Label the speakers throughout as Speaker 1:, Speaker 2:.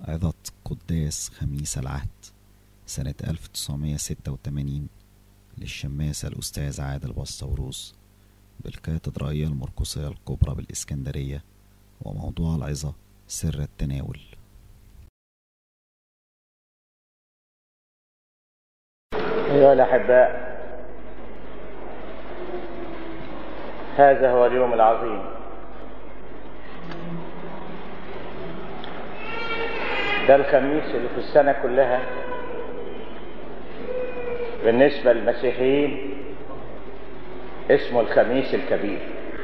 Speaker 1: عظة قداس خميس العهد سنة 1986 للشماس الأستاذ عادل بسطوروس بالكاتدرائية المرقسية الكبرى بالإسكندرية، وموضوع العظة سر التناول.
Speaker 2: أيها الأحباء، هذا هو اليوم العظيم. ده الخميس اللي في السنة كلها بالنسبة للمسيحيين اسمه الخميس الكبير،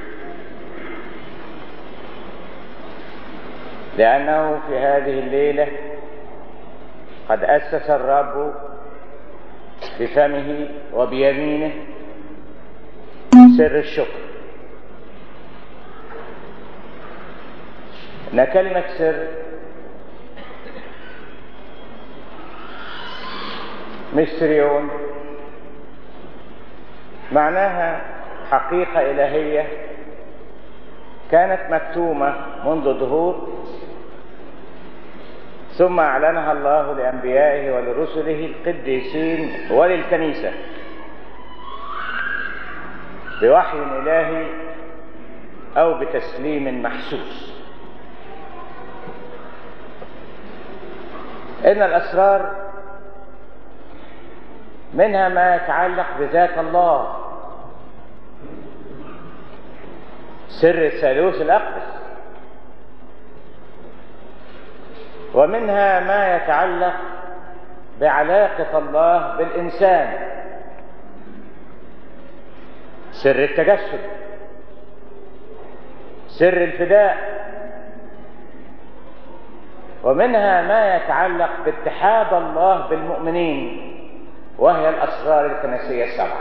Speaker 2: لأنه في هذه الليلة قد أسس الرب بفمه وبيمينه سر الشكر. إن كلمة سر ميستريون معناها حقيقة إلهية كانت مكتومة منذ دهور، ثم أعلنها الله لأنبيائه ولرسله القديسين وللكنيسة بوحي إلهي أو بتسليم محسوس. إن الأسرار منها ما يتعلق بذات الله، سر الثالوث الأقدس، ومنها ما يتعلق بعلاقة الله بالإنسان، سر التجسد، سر الفداء، ومنها ما يتعلق باتحاد الله بالمؤمنين، وهي الأسرار الكنسية السبعة.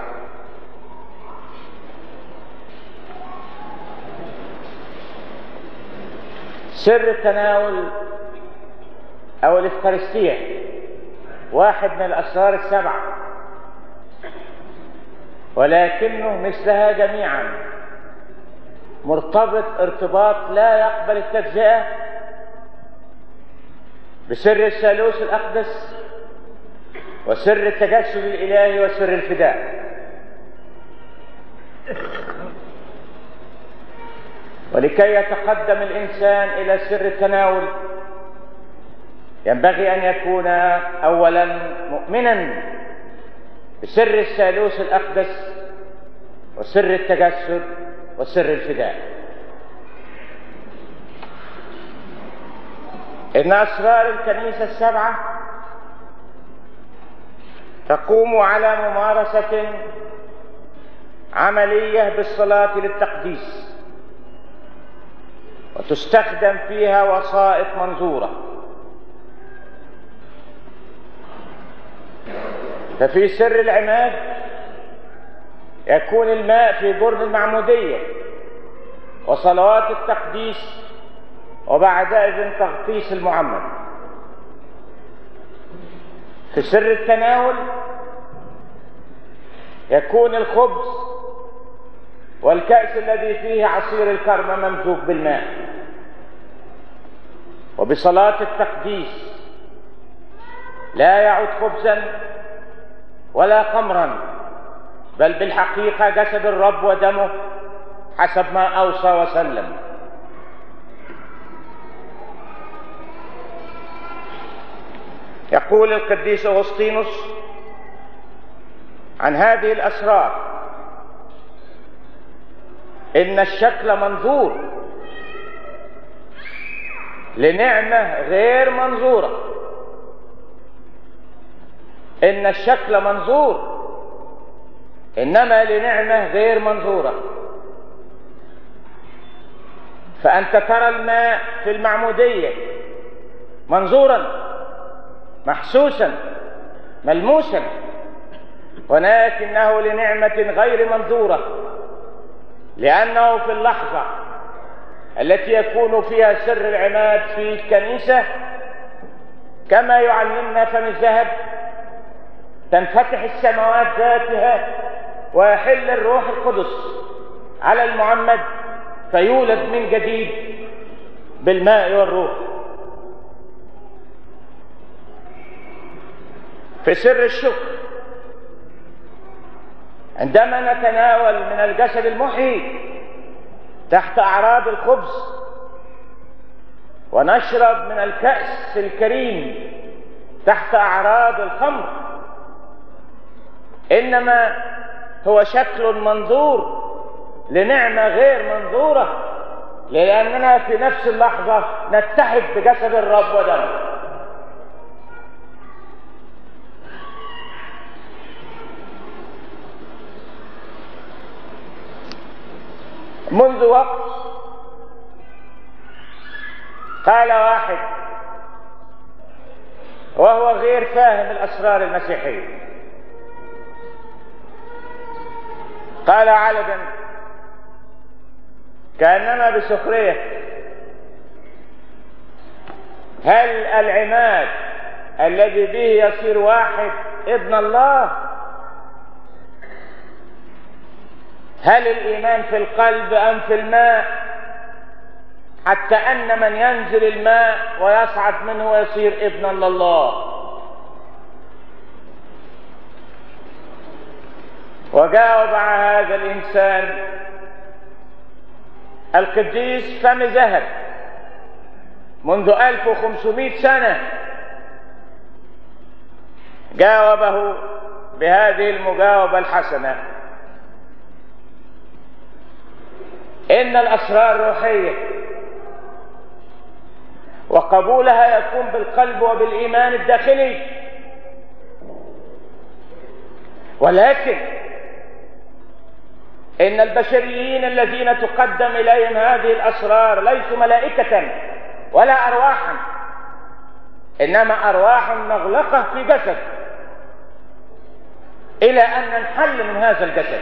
Speaker 2: سر التناول أو الإفخارستية واحد من الأسرار السبعة، ولكنه مثلها جميعا مرتبط ارتباط لا يقبل التجزئة بسر الثالوث الأقدس وسر التجسد الإلهي وسر الفداء. ولكي يتقدم الإنسان إلى سر التناول ينبغي أن يكون أولا مؤمنا بسر الثالوث الأقدس وسر التجسد وسر الفداء. إن أسرار الكنيسة السبعة تقوم على ممارسة عملية بالصلاة للتقديس، وتستخدم فيها وسائط منظورة. ففي سر العماد يكون الماء في جرن المعمودية وصلوات التقديس، وبعدئذ تغطيس المعمد. في سر التناول يكون الخبز والكأس الذي فيه عصير الكرمة ممزوج بالماء. وبصلاة التقديس لا يعود خبزا ولا خمرا، بل بالحقيقة جسد الرب ودمه حسب ما أوصى وسلم. يقول القديس أغسطينوس عن هذه الأسرار إن الشكل منظور لنعمة غير منظورة. إن الشكل منظور إنما لنعمة غير منظورة. فأنت ترى الماء في المعمودية منظورا محسوسا ملموسا، ولكنه لنعمة غير منظورة، لأنه في اللحظة التي يكون فيها سر العماد في الكنيسة كما يعلمنا فم الذهب تنفتح السماوات ذاتها ويحل الروح القدس على المعمد فيولد من جديد بالماء والروح. في سر الشكر عندما نتناول من الجسد المحيي تحت أعراض الخبز ونشرب من الكأس الكريم تحت أعراض الخمر، إنما هو شكل منظور لنعمة غير منظورة، لأننا في نفس اللحظة نتحد بجسد الرب ودمه. منذ وقت قال واحد وهو غير فاهم الأسرار المسيحية، قال علدا كأنما بسخرية: هل العماد الذي به يصير واحد ابن الله؟ هل الإيمان في القلب أم في الماء؟ حتى أن من ينزل الماء ويصعد منه ويصير ابنا لله. وجاوب على هذا الإنسان القديس فم ذهب منذ 1500 سنة، جاوبه بهذه المجاوبة الحسنة: إن الأسرار الروحية وقبولها يكون بالقلب وبالإيمان الداخلي، ولكن إن البشريين الذين تقدم إليهم هذه الأسرار ليسوا ملائكة ولا أرواحا، إنما أرواح مغلقة في جسد إلى أن ننحل من هذا الجسد.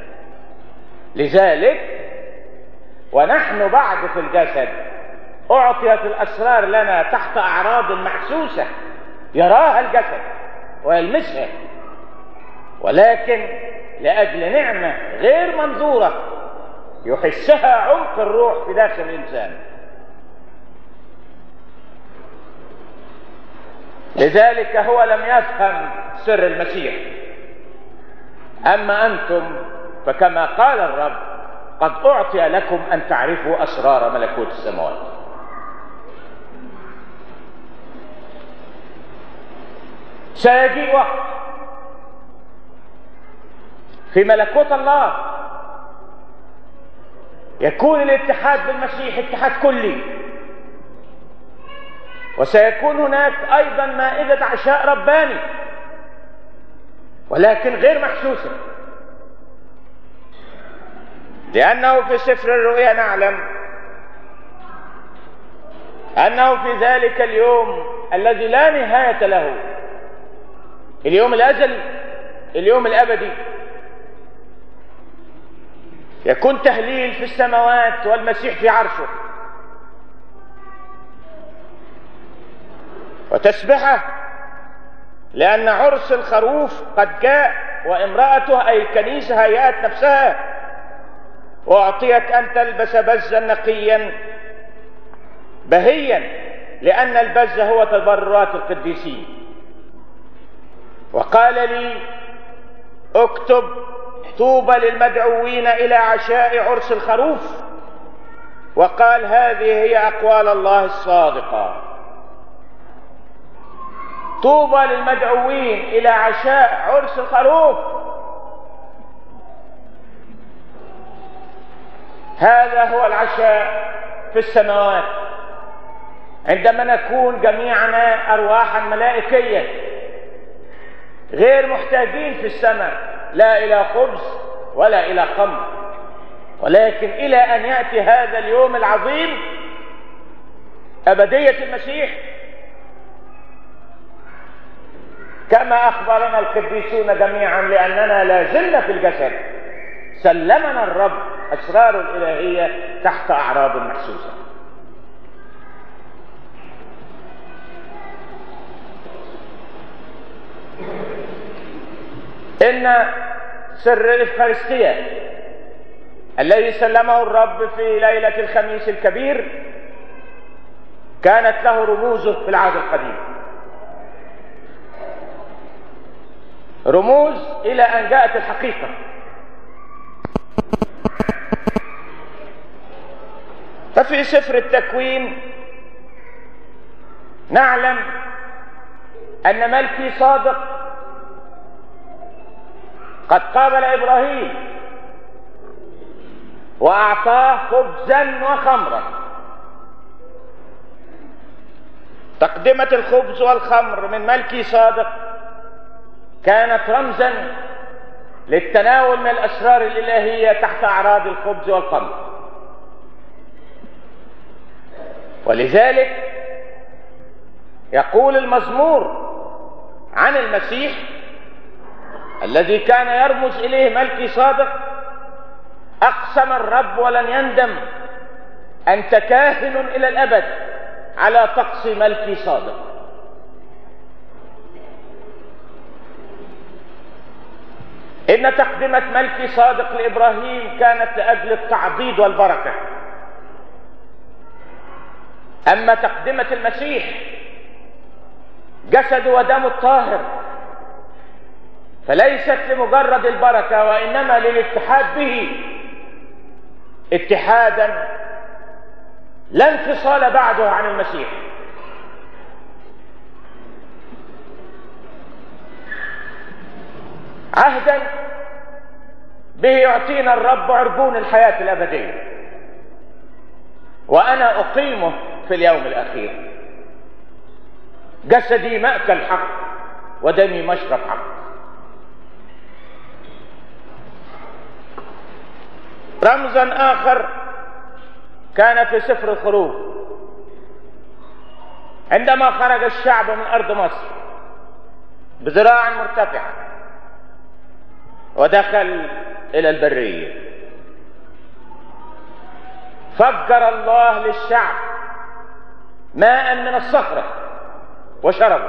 Speaker 2: لذلك ونحن بعد في الجسد أعطيت الأسرار لنا تحت أعراض محسوسة يراها الجسد ويلمسها، ولكن لأجل نعمة غير منظورة يحسها عمق الروح في داخل الإنسان. لذلك هو لم يفهم سر المسيح. أما أنتم فكما قال الرب: قد أعطي لكم أن تعرفوا أسرار ملكوت السماوات. سيجيء وقت في ملكوت الله يكون الاتحاد بالمسيح اتحاد كلي، وسيكون هناك أيضا مائدة عشاء رباني ولكن غير محسوسة، لأنه في سفر الرؤيا نعلم أنه في ذلك اليوم الذي لا نهاية له، اليوم الأزلي، اليوم الأبدي، يكون تهليل في السماوات والمسيح في عرشه، وتسبحه، لأن عرس الخروف قد جاء، وامرأته أي الكنيسة هيأت نفسها وأعطيت أن تلبس بزا نقيا بهيا، لأن البز هو تبررات القديسين. وقال لي: اكتب: طوبى للمدعوين إلى عشاء عرس الخروف. وقال: هذه هي أقوال الله الصادقة. طوبى للمدعوين إلى عشاء عرس الخروف. هذا هو العشاء في السماوات، عندما نكون جميعنا أرواحا ملائكية غير محتاجين في السماء لا إلى خبز ولا إلى خمر، ولكن إلى أن يأتي هذا اليوم العظيم، أبدية المسيح، كما أخبرنا القديسون جميعا، لأننا لا زلنا في الجسد سلمنا الرب أسرار الإلهية تحت أعراض محسوسة. إن سر الإفخارستية الذي سلمه الرب في ليلة الخميس الكبير كانت له رموزه في العهد القديم. رموز إلى أن جاءت الحقيقة. ففي سفر التكوين نعلم أن ملكي صادق قد قابل إبراهيم وأعطاه خبزا وخمرا. تقدمة الخبز والخمر من ملكي صادق كانت رمزا للتناول من الأسرار الإلهية تحت أعراض الخبز والخمر. ولذلك يقول المزمور عن المسيح الذي كان يرمز إليه ملكي صادق: أقسم الرب ولن يندم، أنت كاهن إلى الأبد على طقس ملكي صادق. إن تقدمة ملكي صادق لإبراهيم كانت لأجل التعضيد والبركة، أما تقدمة المسيح جسد ودم الطاهر فليست لمجرد البركة، وإنما للاتحاد به اتحادا لا انفصال بعده عن المسيح. عهدا به يعطينا الرب عربون الحياة الأبدية، وأنا أقيمه في اليوم الأخير. جسدي مأكل حق ودمي مشرب حق. رمزا آخر كان في سفر الخروج عندما خرج الشعب من أرض مصر بذراع مرتفعة ودخل إلى البرية، فجر الله للشعب ماء من الصخرة وشربوا،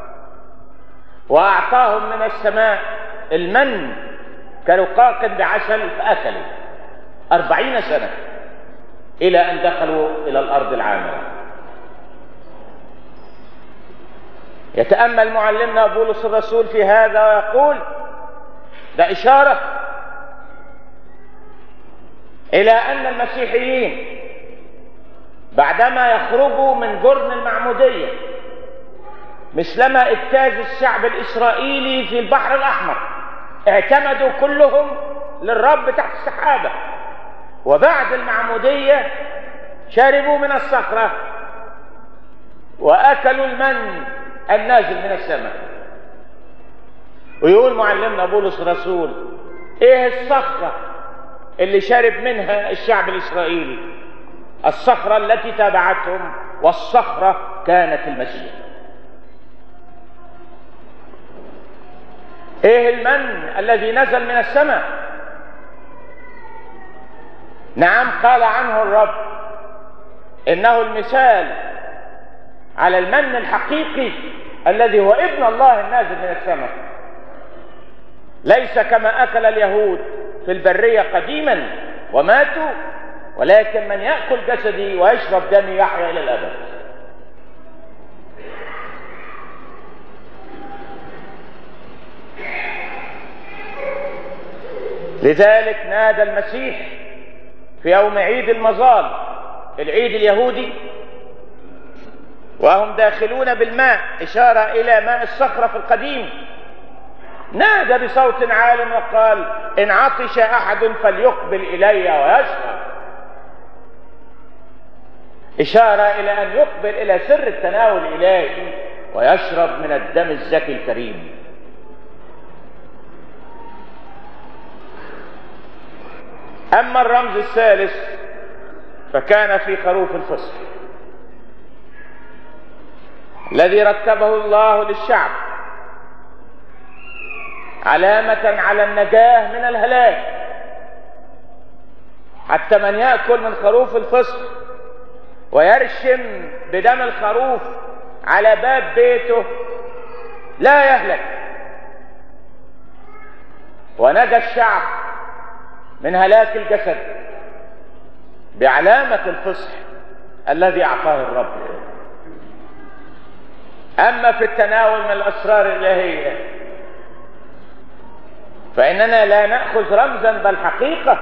Speaker 2: وأعطاهم من السماء المن كرقاق بعسل فأكلوا 40 سنة إلى أن دخلوا إلى الأرض العامرة. يتأمل معلمنا بولس الرسول في هذا ويقول: ده إشارة إلى أن المسيحيين بعدما يخرجوا من جرن المعمودية مثلما اجتاز الشعب الإسرائيلي في البحر الأحمر، اعتمدوا كلهم للرب تحت السحابة، وبعد المعمودية شربوا من الصخرة وأكلوا المن النازل من السماء. ويقول معلمنا بولس الرسول: ايه الصخرة اللي شرب منها الشعب الإسرائيلي؟ الصخرة التي تابعتهم، والصخرة كانت المسيح. ايه المن الذي نزل من السماء؟ نعم، قال عنه الرب إنه المثال على المن الحقيقي الذي هو ابن الله النازل من السماء. ليس كما أكل اليهود في البرية قديما وماتوا، ولكن من يأكل جسدي ويشرب دمي يحيا إلى الأبد. لذلك نادى المسيح في يوم عيد المظال، العيد اليهودي، وهم داخلون بالماء، إشارة إلى ماء الصخرة في القديم، نادى بصوت عال وقال: إن عطش أحد فليقبل إلي ويشرب. إشارة إلى أن يقبل إلى سر التناول الإلهي ويشرب من الدم الزكي الكريم. أما الرمز الثالث فكان في خروف الفصح الذي رتبه الله للشعب علامة على النجاة من الهلاك، حتى من يأكل من خروف الفصح ويرشم بدم الخروف على باب بيته لا يهلك. ونجا الشعب من هلاك الجسد بعلامة الفصح الذي أعطاه الرب. أما في التناول من الأسرار الإلهية فإننا لا نأخذ رمزا بل حقيقة،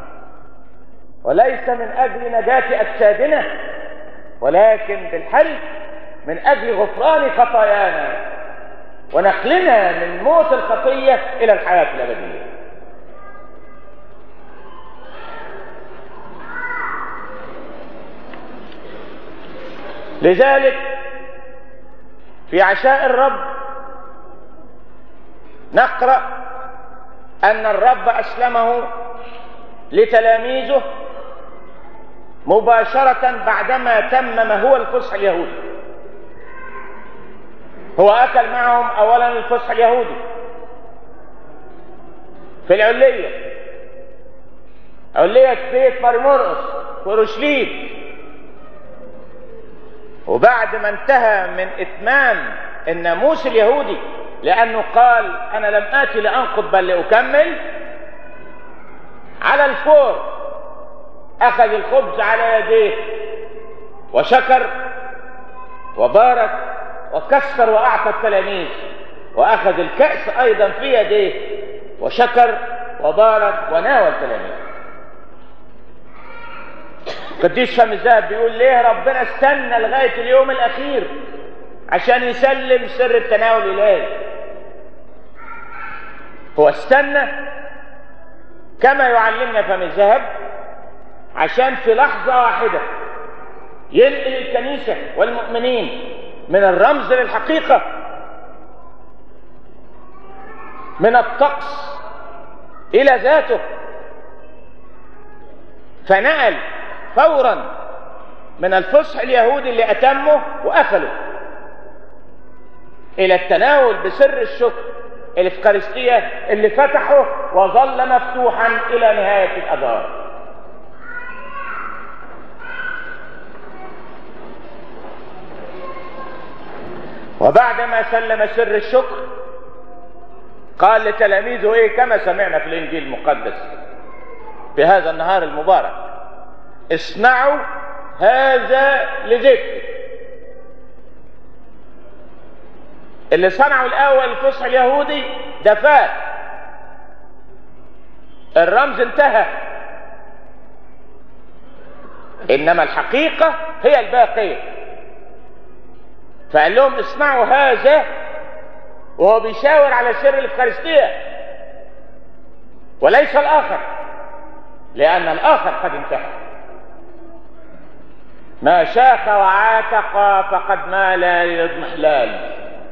Speaker 2: وليس من أجل نجاة أجسادنا، ولكن بالحل من أجل غفران خطايانا ونقلنا من موت الخطية إلى الحياة الأبدية. لذلك في عشاء الرب نقرأ أن الرب أسلمه لتلاميذه مباشرة بعدما تمم هو الفصح اليهودي. هو أكل معهم أولا الفصح اليهودي في العلية، علية بيت مرمرقس في أورشليم. وبعد ما انتهى من إتمام الناموس اليهودي، لأنه قال أنا لم آتي لأنقض بل لأكمل، على الفور أخذ الخبز على يديه وشكر وبارك وكسر وأعطى التلاميذ، وأخذ الكأس أيضا في يديه وشكر وبارك وناول التلاميذ. قديس فم الذهب بيقول ليه ربنا استنى لغاية اليوم الأخير عشان يسلم سر التناول الإلهي؟ هو استنى كما يعلمنا فم الذهب عشان في لحظة واحدة ينقل الكنيسة والمؤمنين من الرمز للحقيقة، من الطقس إلى ذاته. فنقل فورا من الفصح اليهودي اللي أتمه وأكله إلى التناول بسر الشكر الإفخارستية اللي فتحه وظل مفتوحا إلى نهاية الأدوار. وبعدما سلم سر الشكر قال لتلاميذه ايه كما سمعنا في الانجيل المقدس في هذا النهار المبارك: اصنعوا هذا لذكري. اللي صنعوا الاول الفصح اليهودي ده فات، الرمز انتهى، انما الحقيقة هي الباقية. فقال لهم اصنعوا هذا وهو بيشاور على سر الإفخارستية وليس الآخر، لأن الآخر قد انتهى. ما شاخ وعاتق فقد مال للاضمحلال.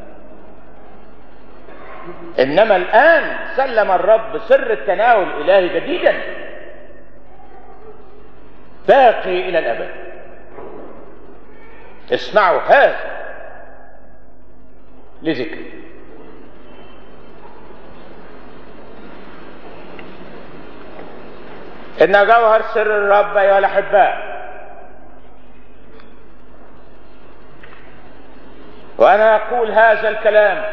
Speaker 2: إنما الآن سلم الرب سر التناول الإلهي جديدا باقي إلى الأبد. اصنعوا هذا لذكري. إن جوهر سر الرب أيها الأحباء، وأنا أقول هذا الكلام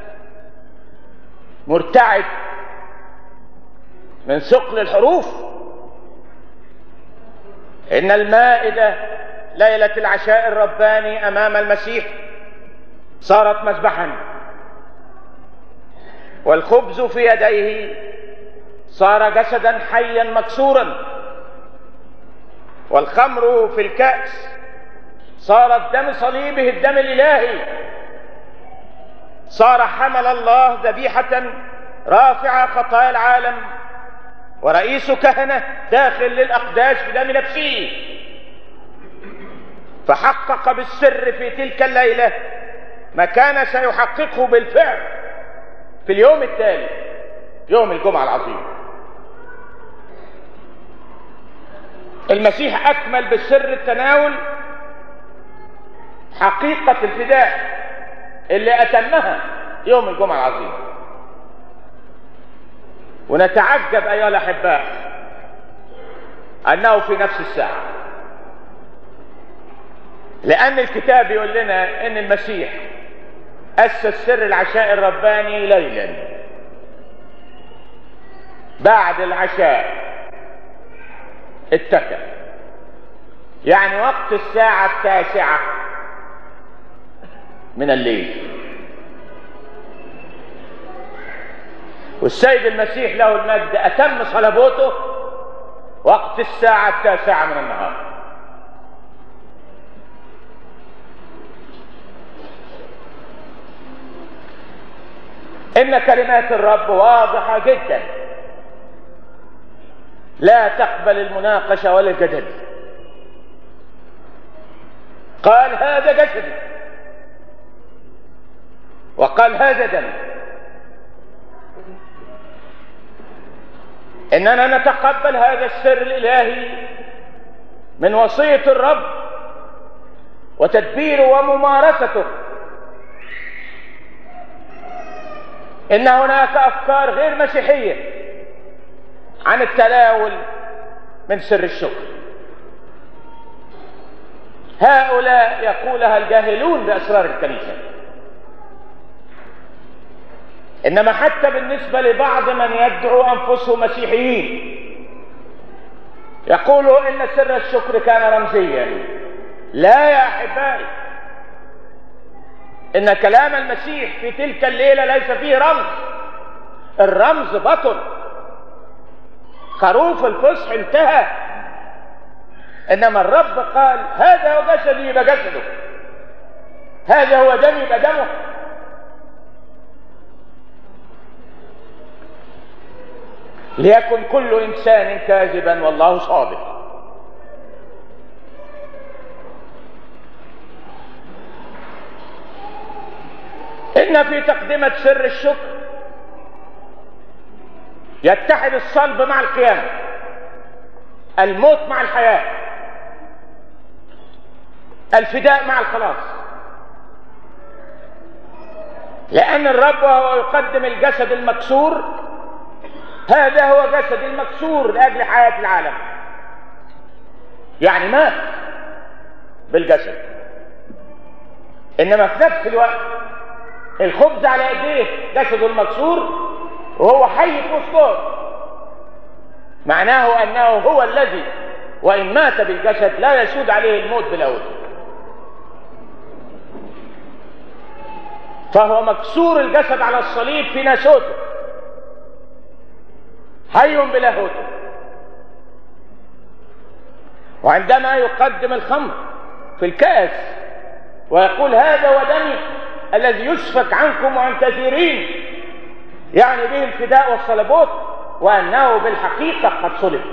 Speaker 2: مرتعد من ثقل الحروف، إن المائدة ليلة العشاء الرباني أمام المسيح صارت مذبحا، والخبز في يديه صار جسدا حيا مكسورا، والخمر في الكأس صارت دم صليبه الدم الإلهي. صار حمل الله ذبيحة رافع خطايا العالم ورئيس كهنة داخل للأقداس بدم نفسه، فحقق بالسر في تلك الليلة ما كان سيحققه بالفعل في اليوم التالي يوم الجمعة العظيم. المسيح أكمل بالسر التناول حقيقة الفداء اللي أتمها يوم الجمعة العظيم. ونتعجب أيها الأحباء أنه في نفس الساعة، لأن الكتاب يقول لنا أن المسيح أسس سر العشاء الرباني ليلا بعد العشاء اتكى، يعني وقت الساعة 9 من الليل. والسيد المسيح له المجد أتم صلبوته وقت الساعة 9 من النهار. إن كلمات الرب واضحة جدا، لا تقبل المناقشة ولا الجدل. قال هذا جسدي، وقال هذا دمي. إننا نتقبل هذا السر الإلهي من وصية الرب وتدبيره وممارسته. إن هناك أفكار غير مسيحية عن التناول من سر الشكر. هؤلاء يقولها الجاهلون بأسرار الكنيسة. إنما حتى بالنسبة لبعض من يدعو أنفسهم مسيحيين يقولوا إن سر الشكر كان رمزيا. لا يا أحبائي، إن كلام المسيح في تلك الليلة ليس فيه رمز. الرمز بطل، خروف الفصح انتهى. إنما الرب قال هذا هو جسدي يبقى جسده، هذا هو دمي يبقى دمه. ليكن كل إنسان كاذبا والله صادق. إن في تقدمة سر الشكر يتحد الصلب مع القيامة، الموت مع الحياة، الفداء مع الخلاص. لأن الرب وهو يقدم الجسد المكسور، هذا هو جسد المكسور لأجل حياة العالم، يعني مات بالجسد. إنما في نفس الوقت الخبز على ايديه جسده المكسور وهو حي في وسطهم، معناه انه هو الذي وان مات بالجسد لا يسود عليه الموت بلاهوته، فهو مكسور الجسد على الصليب في ناسوته، حي بلاهوته. وعندما يقدم الخمر في الكأس ويقول هذا ودمي الذي يسفك عنكم وعن كثيرين، يعني به الفداء والصلبوت، وأنه بالحقيقة قد صلب.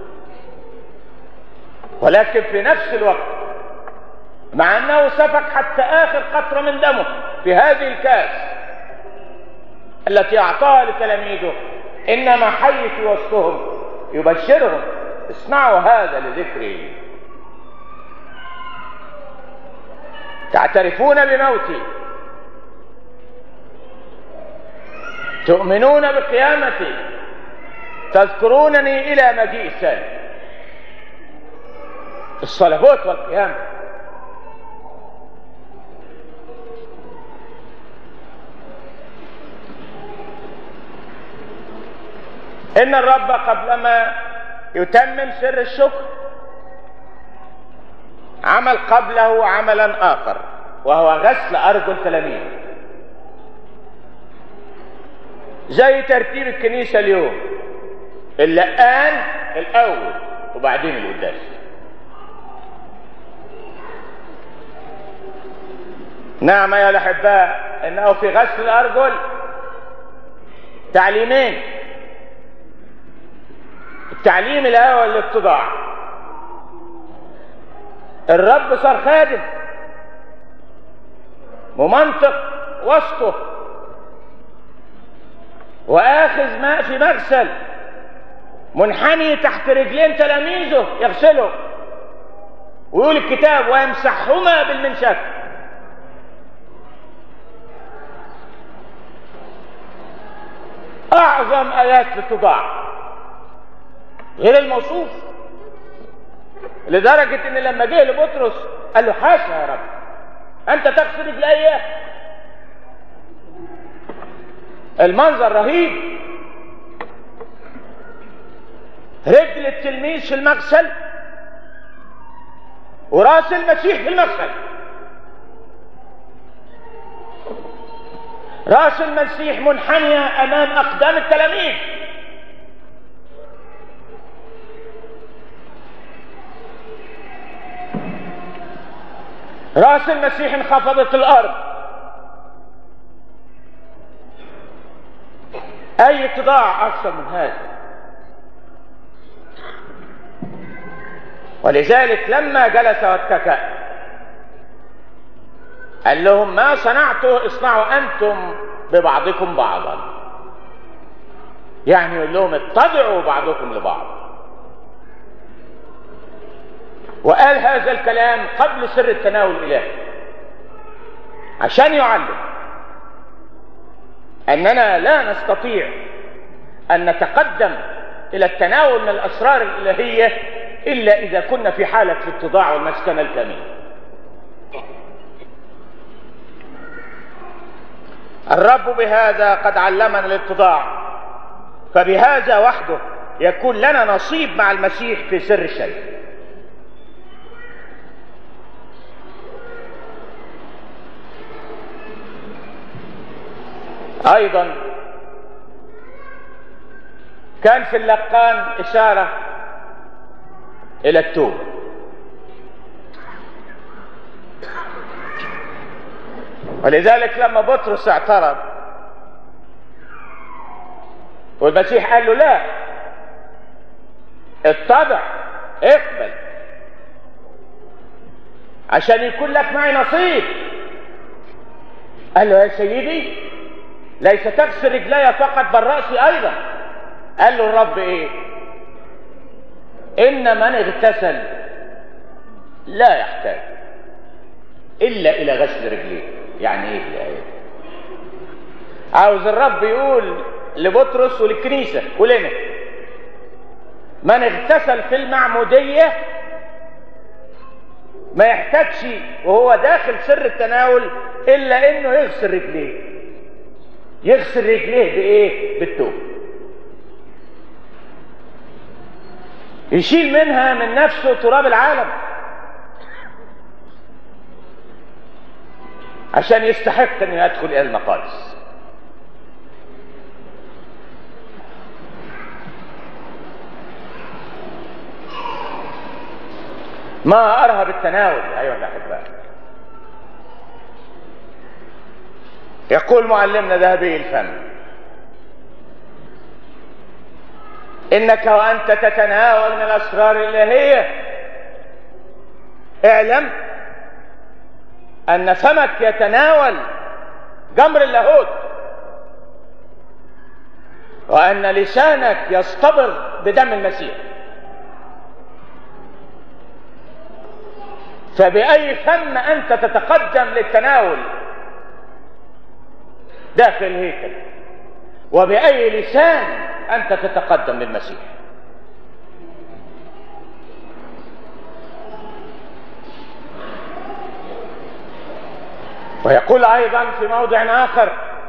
Speaker 2: ولكن في نفس الوقت مع أنه سفك حتى آخر قطرة من دمه في هذه الكأس التي أعطاها لتلاميذه، إنما حي في وسطهم يبشرهم اسمعوا هذا لذكري، تعترفون بموتي، تؤمنون بقيامتي، تذكرونني إلى مجيء الثاني. الصلبوت والقيامة. إن الرب قبلما يتمم سر الشكر عمل قبله عملا آخر، وهو غسل أرجل تلاميذه، زي ترتيب الكنيسة اليوم، اللقان الأول وبعدين القداس. نعم يا الأحباء، إنه في غسل الأرجل تعليمين. التعليم الأول الاتضاع. الرب صار خادم ممنطق وسطه وآخذ ماء في مغسل، منحني تحت رجلين تلاميذه يغسله، ويقول الكتاب ويمسحهما بالمنشف. أعظم آيات الاتضاع غير الموصوف، لدرجة إن لما جه لبطرس قال له حاشا يا رب أنت تغسل رجلي. المنظر رهيب، رجل التلميذ في المغسل وراس المسيح في المغسل. رأس المسيح منحنية أمام أقدام التلاميذ. رأس المسيح انخفضت الأرض. أي اتضاع أكثر من هذا؟ ولذلك لما جلس واتكأ قال لهم: ما صنعته اصنعوا أنتم ببعضكم بعضا. يعني يقول لهم اتبعوا بعضكم لبعض. وقال هذا الكلام قبل سر التناول الإلهي عشان يعلم أننا لا نستطيع أن نتقدم إلى التناول من الأسرار الإلهية إلا إذا كنا في حالة الاتضاع والمسكنة الكاملة. الرب بهذا قد علمنا الاتضاع، فبهذا وحده يكون لنا نصيب مع المسيح في سر الشركة. أيضا كان في اللقان إشارة إلى التوبة. ولذلك لما بطرس اعترض والمسيح قال له: لا، اتبع، اقبل عشان يكون لك معي نصيب. قال له: يا سيدي، ليس تغسل رجلي فقط بل رأسي أيضا. قال له الرب إيه؟ إن من اغتسل لا يحتاج إلا إلى غسل رجليه. يعني إيه الآية؟ عاوز الرب يقول لبطرس وللكنيسة كلنا: من اغتسل في المعمودية ما يحتاجش وهو داخل سر التناول إلا إنه يغسل رجليه. يغسل رجليه بإيه؟ بالتوبة. يشيل منها من نفسه تراب العالم عشان يستحق أن يدخل إلى المقادس. ما أرهب التناول أيها الأحباء. يقول معلمنا ذهبي الفم: إنك وأنت تتناول من الأسرار الإلهية اعلم أن فمك يتناول جمر اللاهوت، وأن لسانك يصطبغ بدم المسيح. فبأي فم أنت تتقدم للتناول داخل الهيكل، وبأي لسان أنت تتقدم للمسيح. ويقول أيضا في موضع آخر: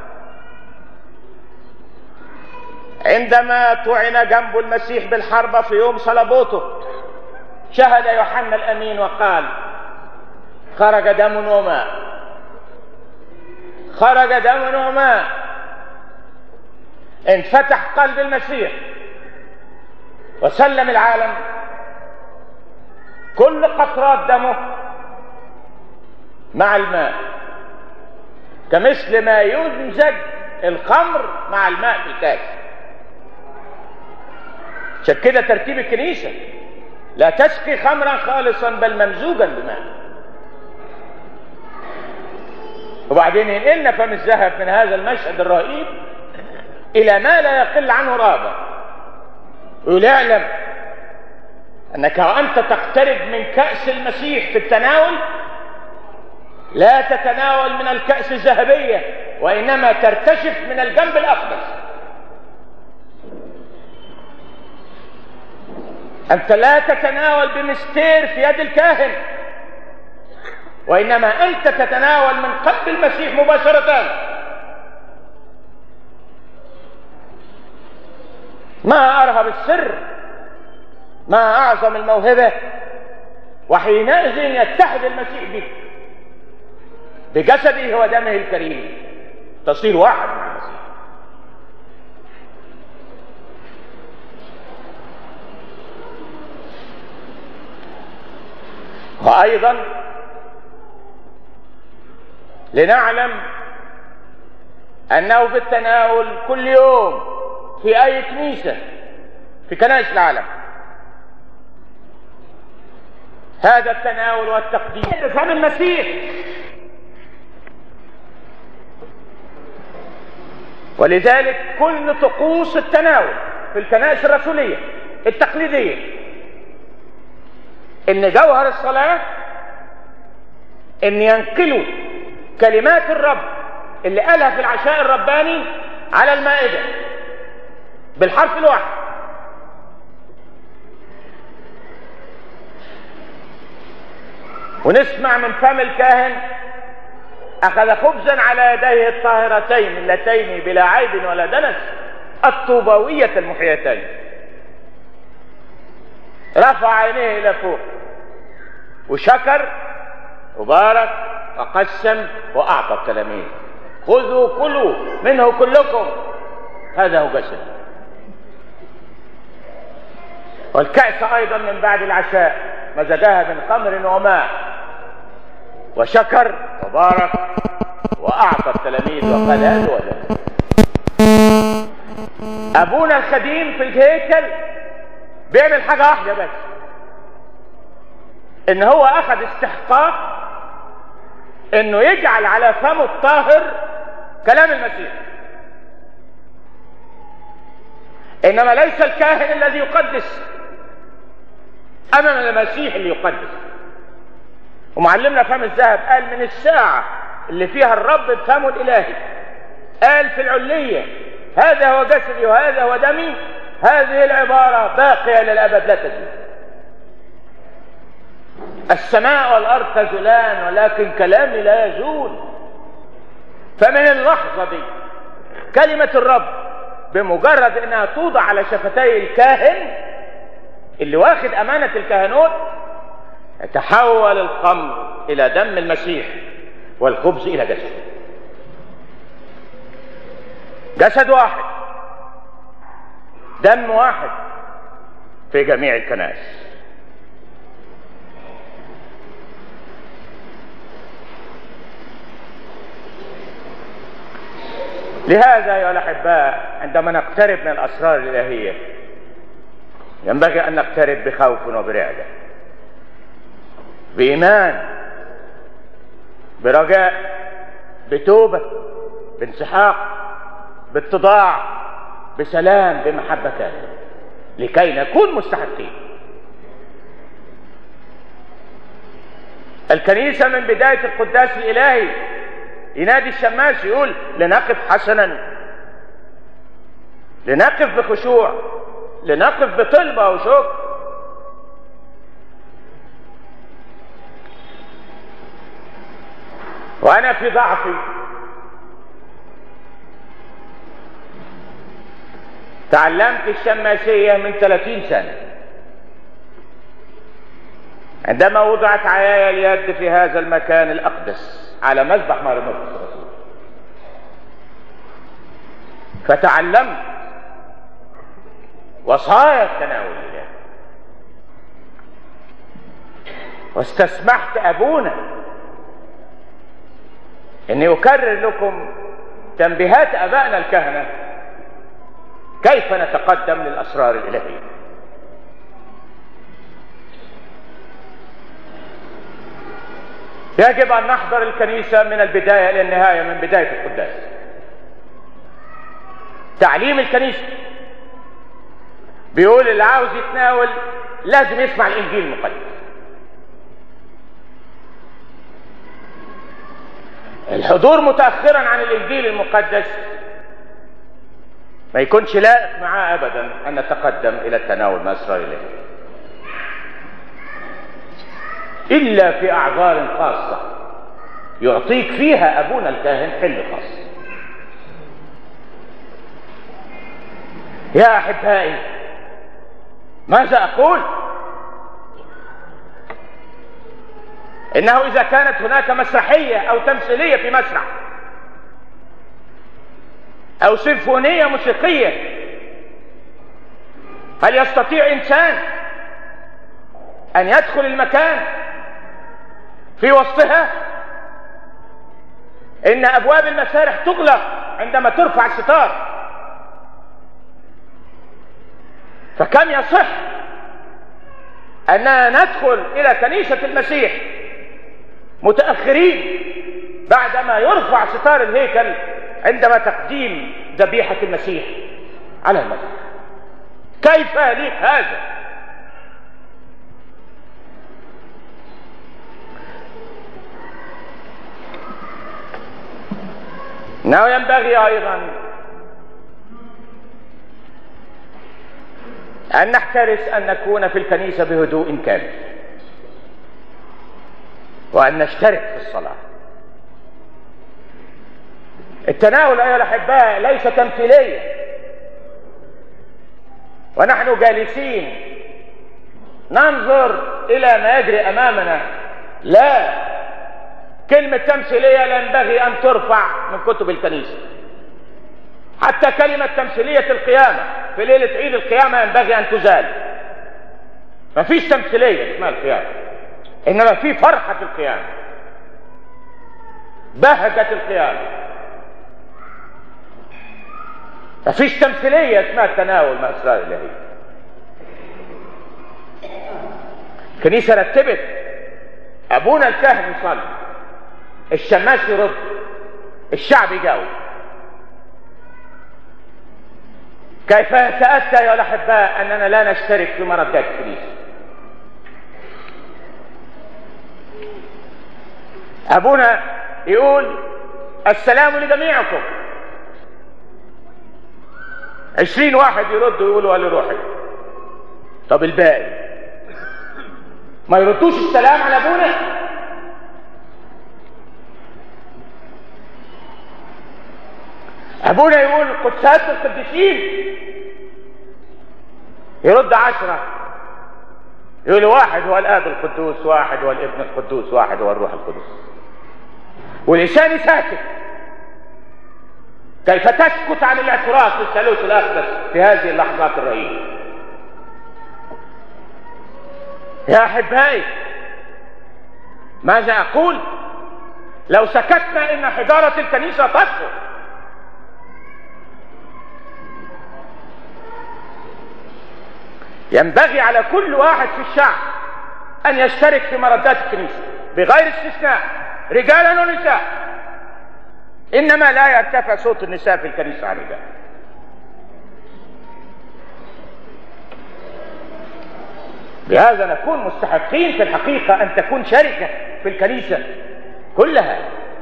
Speaker 2: عندما طعن جنب المسيح بالحربة في يوم صلبوته شهد يوحنا الأمين وقال: خرج دم وماء، خرج دم وماء. انفتح قلب المسيح وسلم العالم كل قطرات دمه مع الماء، كمثل ما يمزج الخمر مع الماء في الكاس. عشان كده ترتيب الكنيسة: لا تسقي خمرا خالصا بل ممزوجا بماء. وبعدين ينقلنا فم الذهب من هذا المشهد الرهيب إلى ما لا يقل عنه رابع، ويعلم أنك وأنت تقترب من كأس المسيح في التناول لا تتناول من الكأس الذهبية، وإنما ترتشف من الجنب الأقدس. أنت لا تتناول بمستير في يد الكاهن، وإنما أنت تتناول من قلب المسيح مباشرة. ما أرهب السر، ما أعظم الموهبة. وحينئذ يتحد المسيح بك بجسده ودمه الكريم، تصير واحد مع المسيح. وأيضا لنعلم أنه في التناول كل يوم في أي كنيسة في كنائس العالم هذا التناول والتقديم فهم المسيح. ولذلك كل طقوس التناول في الكنائس الرسولية التقليدية إن جوهر الصلاة إن ينقلوا كلمات الرب اللي قالها في العشاء الرباني على المائدة بالحرف الواحد. ونسمع من فم الكاهن: أخذ خبزا على يديه الطاهرتين اللتين بلا عيب ولا دنس الطوباوية المحيتين، رفع عينيه إلى فوق وشكر وبارك وقسم وأعطى التلاميذ: خذوا كلوا منه كلكم هذا هو جسدي. والكأس أيضا من بعد العشاء مزجها من خمر وماء وشكر وبارك وأعطى التلاميذ وقال: هذا هو جسدي. أبونا الخديم في الهيكل بيعمل حاجة واحدة بس، إن هو أخذ استحقاق إنه يجعل على فمه الطاهر كلام المسيح، إنما ليس الكاهن الذي يقدس أمام المسيح اللي يقدس. ومعلمنا فم الذهب قال: من الساعة اللي فيها الرب بفمه الإلهي قال في العلية: هذا هو جسدي وهذا هو دمي، هذه العبارة باقية للأبد لا تزول. السماء والأرض تزولان ولكن كلامي لا يزول. فمن اللحظة دي كلمة الرب بمجرد انها توضع على شفتي الكاهن اللي واخد امانة الكهنوت يتحول الخمر الى دم المسيح والخبز الى جسد. جسد واحد، دم واحد في جميع الكنائس. لهذا أيها الأحباء عندما نقترب من الأسرار الإلهية ينبغي أن نقترب بخوف وبرعدة، بإيمان، برجاء، بتوبة، بانسحاق، باتضاع، بسلام، بمحبة، لكي نكون مستحقين. الكنيسة من بداية القداس الإلهي ينادي الشماس يقول: لنقف حسنا، لنقف بخشوع، لنقف بطلبة وشكر. وأنا في ضعفي تعلمت الشماسية من 30 سنة عندما وضعت عياي اليد في هذا المكان الأقدس على مذبح مرمرقس الرسول، فتعلمت وصايا التناول الإلهي، واستسمحت أبونا إني أكرر لكم تنبيهات آبائنا الكهنة كيف نتقدم للأسرار الإلهية. يجب أن نحضر الكنيسة من البداية إلى النهاية، من بداية القداس. تعليم الكنيسة بيقول اللي عاوز يتناول لازم يسمع الإنجيل المقدس. الحضور متأخرا عن الإنجيل المقدس ما يكونش لائق معاه أبدا أن نتقدم إلى التناول من أسرار الإلهية إلا في أعذار خاصة يعطيك فيها أبونا الكاهن حل خاص. يا أحبائي، ماذا أقول؟ إنه إذا كانت هناك مسرحية أو تمثيلية في مسرح أو سيمفونية موسيقية. هل يستطيع إنسان أن يدخل المكان في وسطها؟ إن أبواب المسارح تغلق عندما ترفع الستار. فكم يصح أننا ندخل إلى كنيسة المسيح متأخرين بعدما يرفع ستار الهيكل عندما تقديم ذبيحة المسيح على المسيح؟ كيف يليق هذا؟ إنه ينبغي أيضا أن نحترس أن نكون في الكنيسة بهدوء كامل، وأن نشترك في الصلاة. التناول أيها الأحباء ليس تمثيلية ونحن جالسين ننظر إلى ما يجري أمامنا. لا، كلمة تمثيلية لا ينبغي أن ترفع من كتب الكنيسة. حتى كلمة تمثيلية القيامة في ليلة عيد القيامة ينبغي أن تزال. ما فيش تمثيلية اسمها القيامة، إنما في فرحة القيامة، بهجة القيامة. ما فيش تمثيلية اسمها التناول مع أسرار الإلهية. الكنيسة رتبت، أبونا الكاهن يصلي، الشماس يرد، الشعب يجاوب. كيف يتأتى أيها الأحباء أننا لا نشترك في مردات الكنيسة؟ أبونا يقول السلام لجميعكم، 20 واحد يردوا يقولوا لروحي. طب الباقي ما يردوش السلام على أبونا؟ أبونا يقول قدسات القديسين، يرد 10 يقول واحد هو الآب القدوس، واحد هو الابن القدوس، واحد هو الروح القدس، واللسان ساكت. كيف تسكت عن الاعتراف بالثالوث الأقدس في هذه اللحظات الرهيبة؟ يا أحبائي، ماذا أقول؟ لو سكتنا إن حجارة الكنيسة تسقط. ينبغي على كل واحد في الشعب أن يشترك في مردات الكنيسة بغير استثناء، رجالا ونساء. إنما لا يرتفع صوت النساء في الكنيسة عن الرجال. بهذا نكون مستحقين في الحقيقة أن تكون شركة في الكنيسة كلها.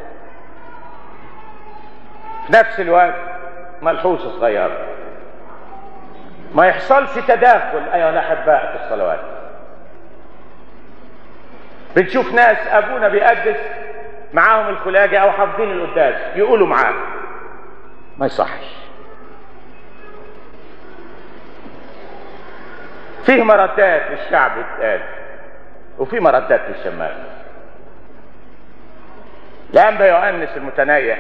Speaker 2: في نفس الوقت ملحوظة صغيرة، ما يحصلش تداخل أيها الأحباء في الصلوات. بنشوف ناس أبونا بيقدس معاهم الخلاجة أو حافظين القداس يقولوا معاه، ما يصحش. فيه مردات للشعب يتقال وفيه مردات للشمال. الأنبا يؤنس المتنيح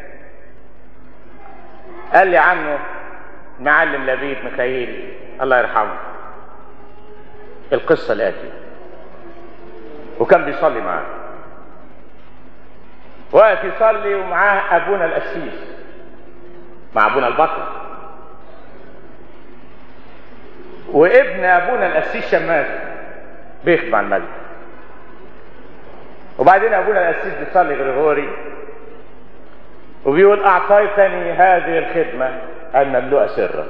Speaker 2: قال لي عنه معلم لبيب ميخائيل الله يرحمه القصة الآتية، وكان بيصلي معاه، واقف يصلي ومعاه أبونا القسيس مع أبونا البطل، وابن أبونا القسيس شماس بيخدم على الملك. وبعدين أبونا القسيس بيصلي غريغوري وبيقول أعطيتني هذه الخدمة المملوءة سرا.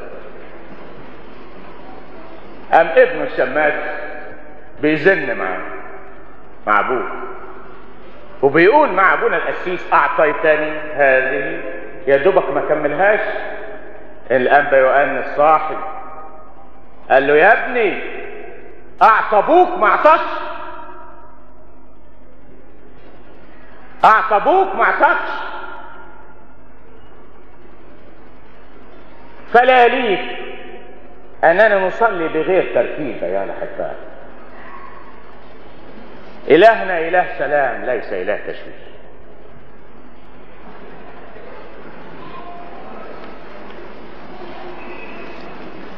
Speaker 2: قام ابن الشماس بيزن مع أبوه وبيقول مع أبونا القسيس أعطيتني هذه، يا دوبك ما كملهاش الأنبا يؤنس صاحب قال له يا ابني أعطى أبوك ما اعطاش، أعطى أبوك ما اعطاش. فلا يليق أننا نصلي بغير ترتيب يا الأحباء. إلهنا إله سلام ليس إله تشويش.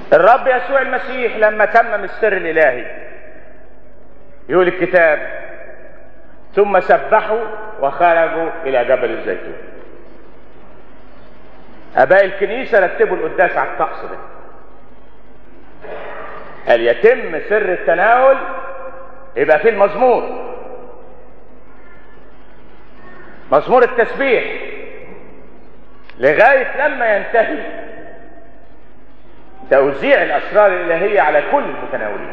Speaker 2: الرب يسوع المسيح لما تمم السر الإلهي يقول الكتاب ثم سبحوا وخرجوا إلى جبل الزيتون. آباء الكنيسة رتبوا القداس على الطقس ده، قال يتم سر التناول يبقى فيه المزمور، مزمور التسبيح، لغاية لما ينتهي توزيع الأسرار الإلهية على كل المتناولين.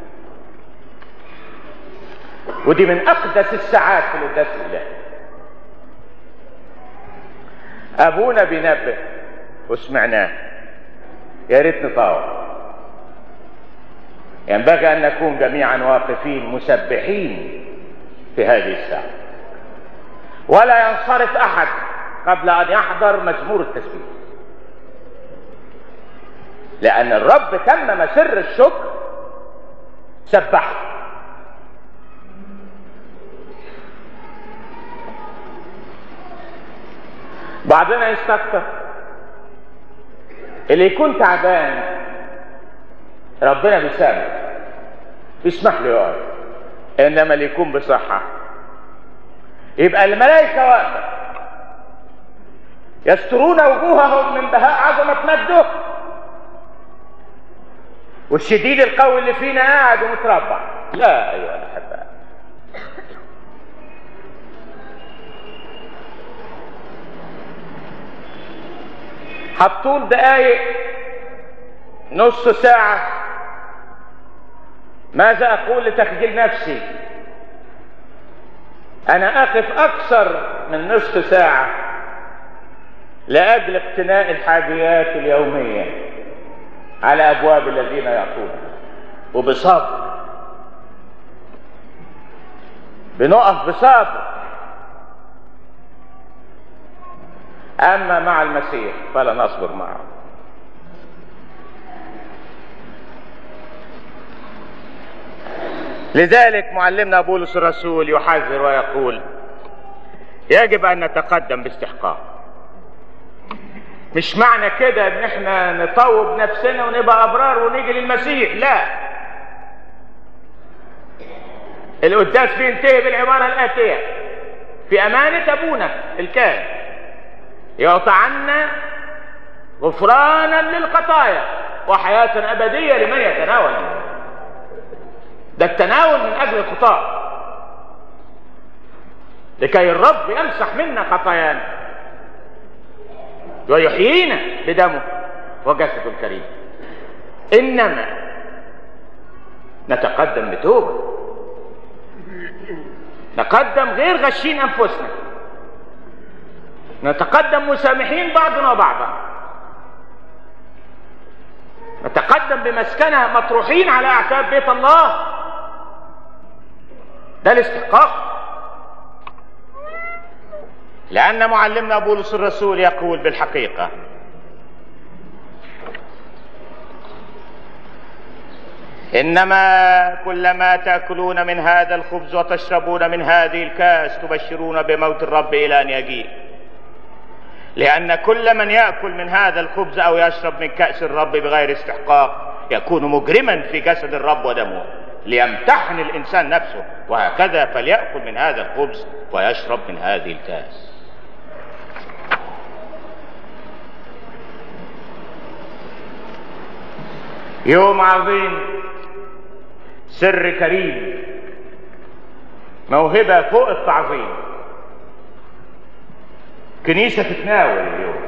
Speaker 2: ودي من أقدس الساعات في القداس الإلهي. أبونا بينبه وسمعناه، يا ريت نطاوع. ينبغي أن نكون جميعا واقفين مسبحين في هذه الساعة، ولا ينصرف أحد قبل أن يحضر مزمور التسبيح، لأن الرب تمم سر الشكر سبح. بعضنا يستكتر، اللي يكون تعبان ربنا بيسامح يسمح له يقعد، انما اللي يكون بصحة يبقى الملائكة واقفة يسترون وجوههم من بهاء عظمة مجده، والشديد القوي اللي فينا قاعد ومتربع. لا ايها الاحباء، هتطول دقايق نص ساعة، ماذا أقول لتخجيل نفسي؟ أنا أقف أكثر من نصف ساعة لأجل اقتناء الحاجيات اليومية على أبواب الذين يعطون، وبصبر بنقف بصبر. أما مع المسيح فلا نصبر معه. لذلك معلمنا بولس الرسول يحذر ويقول يجب أن نتقدم باستحقاق. مش معنى كده ان احنا نطوب نفسنا ونبقى أبرار ونيجي للمسيح، لا. القداس بينتهي بالعبارة الآتية: في أمانة أبونا الكاهن يعطى عنا غفرانا للخطايا وحياة أبدية لمن يتناول. ده التناول من أجل الخطاة، لكي الرب يمسح منا خطايانا ويحيينا بدمه وجسده الكريم. إنما نتقدم بتوبة، نقدم غير غشين أنفسنا، نتقدم مسامحين بعضنا بعضا، نتقدم بمسكنة مطروحين على أعتاب بيت الله. ده الاستحقاق. لأن معلمنا بولس الرسول يقول بالحقيقة: إنما كلما تأكلون من هذا الخبز وتشربون من هذه الكاس تبشرون بموت الرب إلى أن يجيء. لأن كل من يأكل من هذا الخبز أو يشرب من كأس الرب بغير استحقاق يكون مجرما في جسد الرب ودمه، ليمتحن الإنسان نفسه، وهكذا فليأكل من هذا الخبز ويشرب من هذه الكاس. يوم عظيم، سر كريم، موهبة فوق التعظيم. كنيسة تتناول اليوم.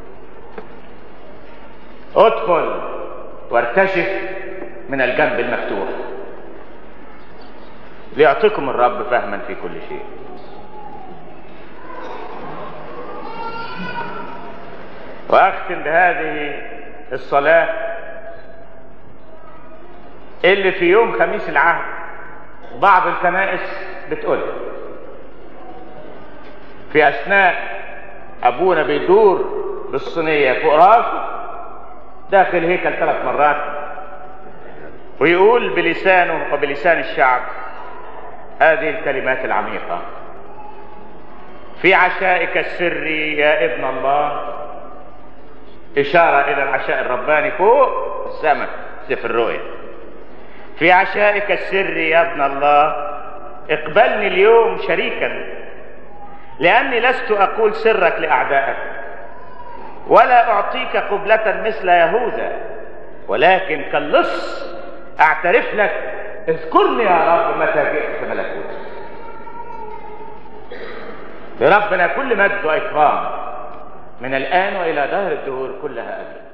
Speaker 2: ادخل وارتشف من الجنب المفتوح ليعطيكم الرب فهما في كل شيء. واختم بهذه الصلاة اللي في يوم خميس العهد بعض الكنائس بتقولها في اثناء ابونا بيدور بالصينية فوق راسه داخل هيكل 3 مرات، ويقول بلسانه وبلسان الشعب هذه الكلمات العميقة: في عشائك السري يا ابن الله إشارة إلى العشاء الرباني فوق السماء، سفر الرؤيا. في عشائك السري يا ابن الله اقبلني اليوم شريكا، لأني لست أقول سرك لأعدائك، ولا أعطيك قبلة مثل يهوذا، ولكن كاللص أعترف لك، اذكرني يا رب متى جئت في ملكوتك. لربنا كل مجد وإكرام من الآن وإلى دهر الدهور كلها أبدا.